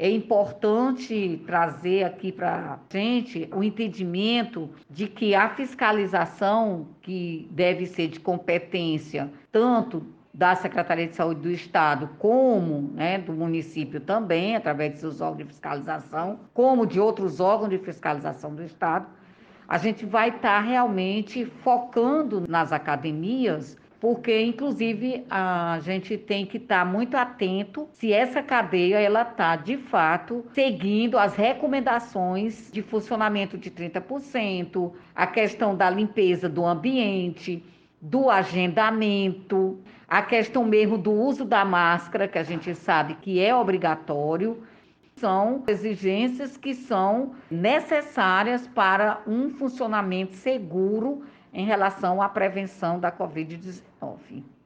É importante trazer aqui para a gente o entendimento de que a fiscalização, que deve ser de competência tanto da Secretaria de Saúde do Estado, como, né, do município também, através de seus órgãos de fiscalização, como de outros órgãos de fiscalização do Estado, a gente vai estar realmente focando nas academias, porque inclusive a gente tem que estar muito atento se essa cadeia ela está de fato seguindo as recomendações de funcionamento de 30%, a questão da limpeza do ambiente, do agendamento, a questão mesmo do uso da máscara, que a gente sabe que é obrigatório. São exigências que são necessárias para um funcionamento seguro em relação à prevenção da Covid-19.